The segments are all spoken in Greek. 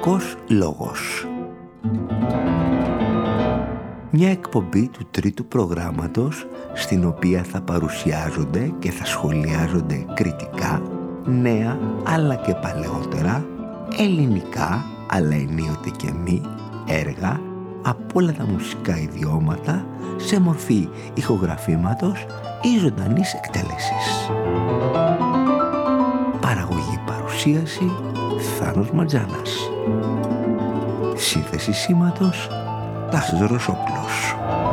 Κριτικός λόγος. Μια εκπομπή του τρίτου προγράμματος στην οποία θα παρουσιάζονται και θα σχολιάζονται κριτικά νέα αλλά και παλαιότερα, ελληνικά αλλά ενίοτε και μη έργα από όλα τα μουσικά ιδιώματα σε μορφή ηχογραφήματος ή ζωντανής εκτέλεσης. Παραγωγή παρουσίαση Θάνος Ματζάνας. Σύνθεση σήματος Τάσος Ρωσόπουλος.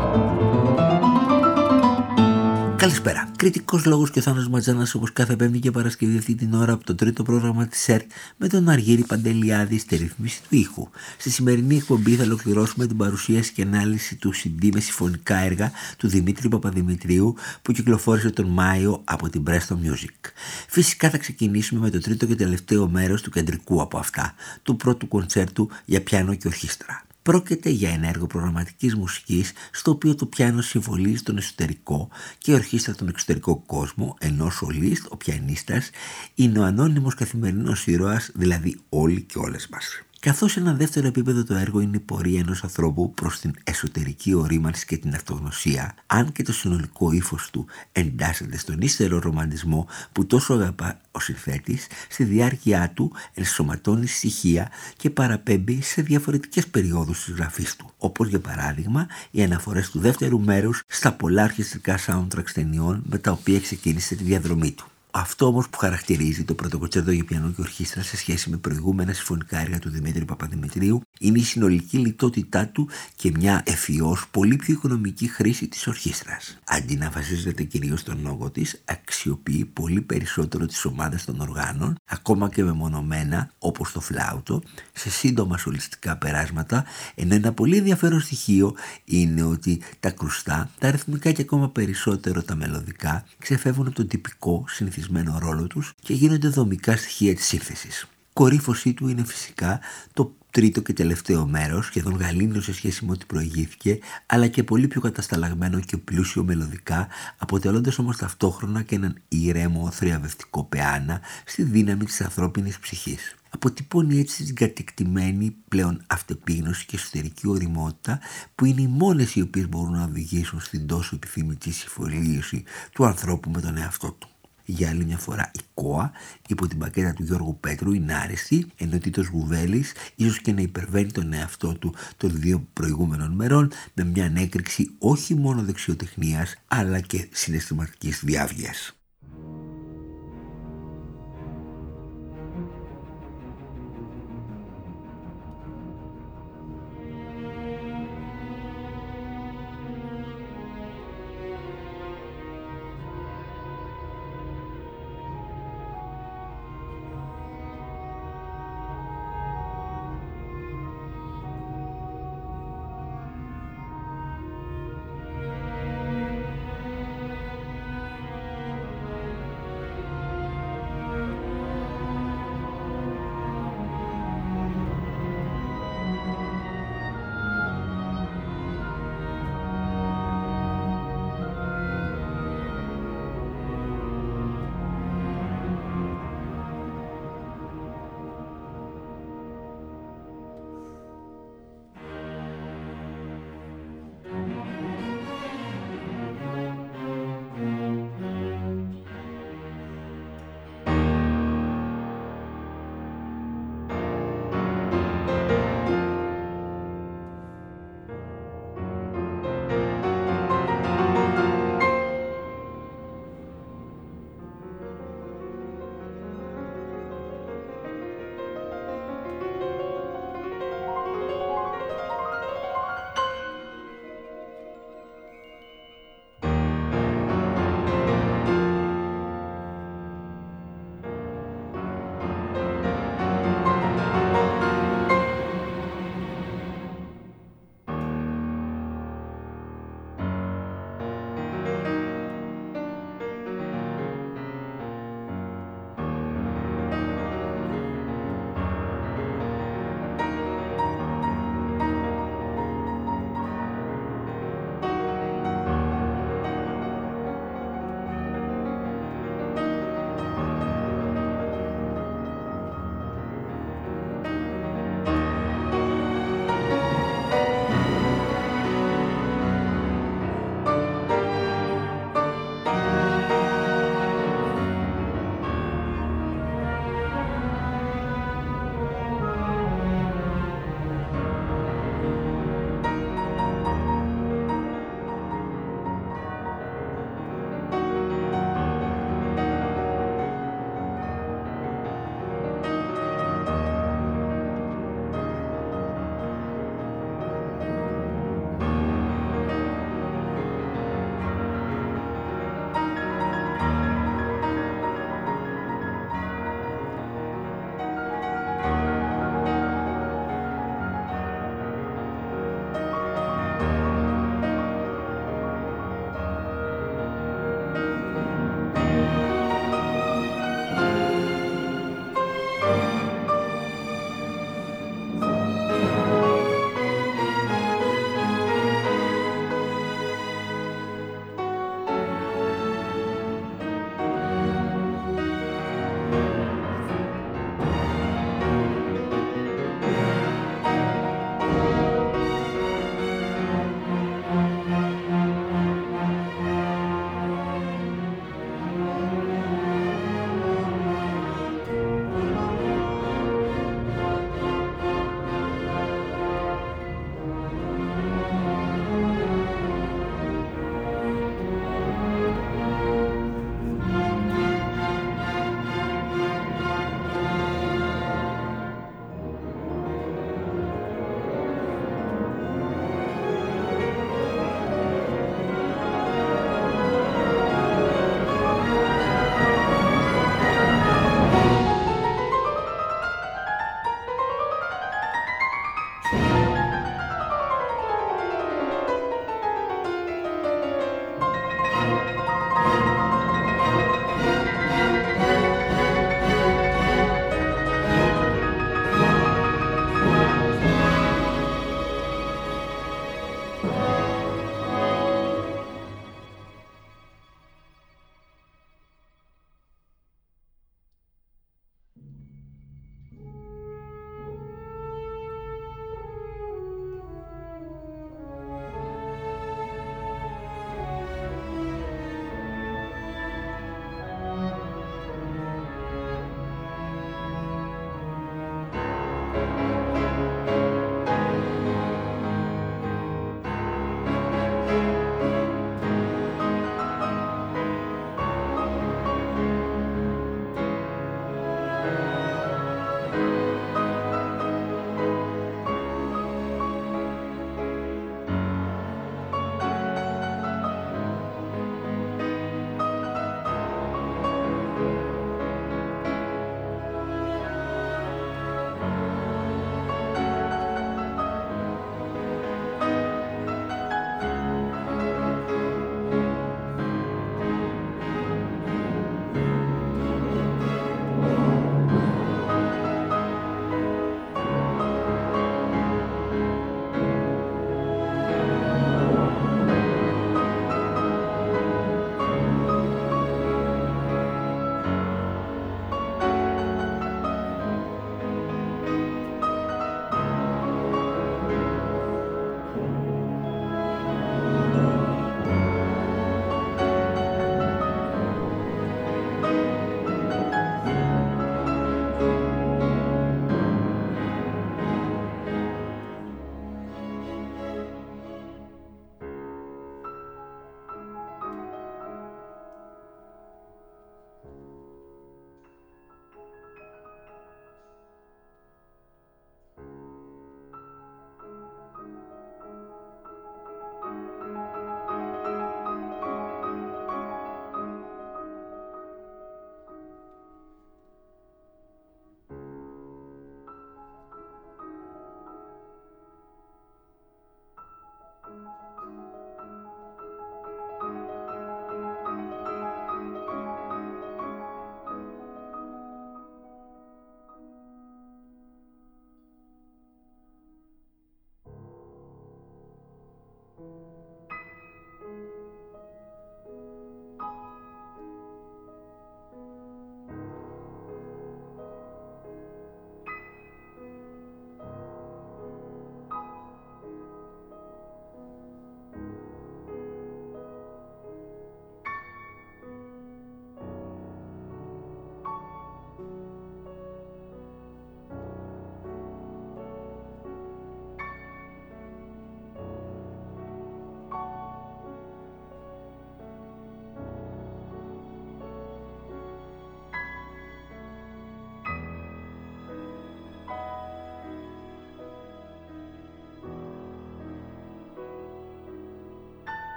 Καλησπέρα. Κριτικός λόγος και ο Θάνος Ματζάνας, όπως κάθε Πέμπτη και Παρασκευή αυτή την ώρα από το τρίτο πρόγραμμα της ΕΡΤ με τον Αργύρη Παντελιάδη στη ρύθμιση του ήχου. Στη σημερινή εκπομπή θα ολοκληρώσουμε την παρουσίαση και ανάλυση του CD με συμφωνικά έργα του Δημήτρη Παπαδημητρίου που κυκλοφόρησε τον Μάιο από την Presto Music. Φυσικά θα ξεκινήσουμε με το τρίτο και τελευταίο μέρος του κεντρικού από αυτά, του πρώτου κοντσέρτου για πιάνο και ορχήστρα. Πρόκειται για ένα έργο προγραμματικής μουσικής στο οποίο το πιάνο συμβολίζει τον εσωτερικό και η ορχήστρα τον εξωτερικό κόσμο, ενώ ο σολίστ, ο πιανίστας, είναι ο ανώνυμος καθημερινός ήρωας, δηλαδή όλοι και όλες μας. Καθώς σε ένα δεύτερο επίπεδο το έργο είναι η πορεία ενός ανθρώπου προς την εσωτερική ορίμανση και την αυτογνωσία, αν και το συνολικό ύφος του εντάσσεται στον ύστερο ρομαντισμό που τόσο αγαπά ο συνθέτης, στη διάρκεια του ενσωματώνει στοιχεία και παραπέμπει σε διαφορετικές περιόδους της γραφής του, όπως για παράδειγμα οι αναφορές του δεύτερου μέρους στα πολλά ορχιστρικά soundtracks ταινιών με τα οποία ξεκίνησε τη διαδρομή του. Αυτό όμως που χαρακτηρίζει το πρώτο κοντσέρτο για πιανό και ορχήστρα σε σχέση με προηγούμενα συμφωνικά έργα του Δημήτρη Παπαδημητρίου είναι η συνολική λιτότητά του και μια ευφυώς πολύ πιο οικονομική χρήση της ορχήστρας. Αντί να βασίζεται κυρίως στον όγκο της, αξιοποιεί πολύ περισσότερο τις ομάδες των οργάνων, ακόμα και μεμονωμένα όπως το φλάουτο, σε σύντομα σολιστικά περάσματα, ενώ ένα πολύ ενδιαφέρον στοιχείο είναι ότι τα κρουστά, τα αριθμικά και ακόμα περισσότερο τα μελωδικά ξεφεύγουν από τον τυπικό συνηθισμένο ρόλο τους και γίνονται δομικά στοιχεία της σύνθεσης. Κορύφωσή του είναι φυσικά το τρίτο και τελευταίο μέρος, σχεδόν γαλήνιο σε σχέση με ό,τι προηγήθηκε, αλλά και πολύ πιο κατασταλαγμένο και πλούσιο μελωδικά, αποτελώντας όμως ταυτόχρονα και έναν ήρεμο θριαβευτικό πεάνα στη δύναμη της ανθρώπινης ψυχής. Αποτυπώνει έτσι την κατεκτημένη πλέον αυτεπίγνωση και εσωτερική ωριμότητα που είναι οι μόνες οι οποίες μπορούν να οδηγήσουν στην τόσο επιθυμητή συμφιλίωση του ανθρώπου με τον εαυτό του. Για άλλη μια φορά η ΚΟΑ υπό την πακέτα του Γιώργου Πέτρου είναι άριστη, ενώ ο Τίτος Γουβέλης ίσως και να υπερβαίνει τον εαυτό του των δύο προηγούμενων μερών με μια ανέκρηξη όχι μόνο δεξιοτεχνίας αλλά και συναισθηματικής διάβγειας.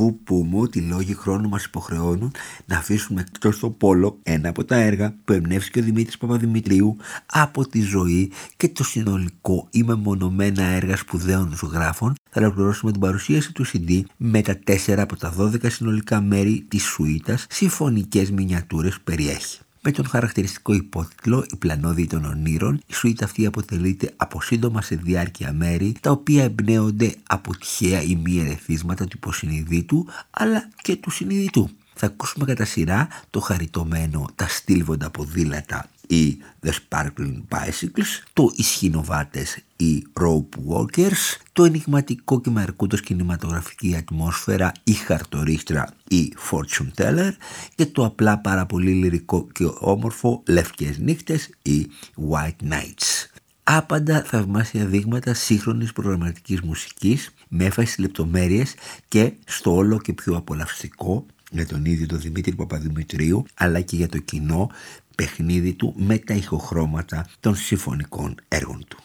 Πρωτού πούμε ότι οι λόγοι χρόνου μας υποχρεώνουν να αφήσουμε εκτός στο πόλο ένα από τα έργα που εμπνεύστηκε ο Δημήτρης Παπαδημητρίου από τη ζωή και το συνολικό ή μεμονωμένα έργα σπουδαίων ζωγράφων. Θα ολοκληρώσουμε την παρουσίαση του CD με τα 4 από τα 12 συνολικά μέρη της σουίτας συμφωνικές μινιατούρες που περιέχει. Με τον χαρακτηριστικό υπότιτλο «Η πλανόδη των ονείρων», η σουίτα αυτή αποτελείται από σύντομα σε διάρκεια μέρη, τα οποία εμπνέονται από τυχαία ή μη ερεθίσματα του υποσυνειδήτου, αλλά και του συνειδητού. Θα ακούσουμε κατά σειρά το χαριτωμένο «Τα στήλβοντα ποδήλατα» ή The Sparkling Bicycles, το «Ισχυνοβάτες» ή Rope Walkers, το ενιγματικό και με αρκούτος κινηματογραφική ατμόσφαιρα ή «Χαρτορίστρα» ή Fortune Teller και το απλά πάρα πολύ λυρικό και όμορφο «Λευκές νύχτες» ή White Nights. Άπαντα θαυμάσια δείγματα σύγχρονης προγραμματικής μουσικής με έμφαση στις λεπτομέρειες και στο όλο και πιο απολαυστικό για τον ίδιο τον Δημήτρη Παπαδημητρίου αλλά και για το κοινό παιχνίδι του με τα ηχοχρώματα των συμφωνικών έργων του.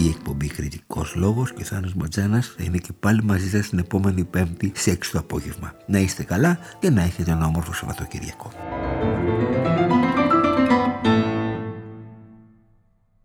η εκπομπή Κριτικός Λόγος και ο Θάνος Ματζάνας θα είναι και πάλι μαζί σας την επόμενη Πέμπτη σε 6 το απόγευμα. Να είστε καλά και να έχετε ένα όμορφο Σαββατοκυριακό.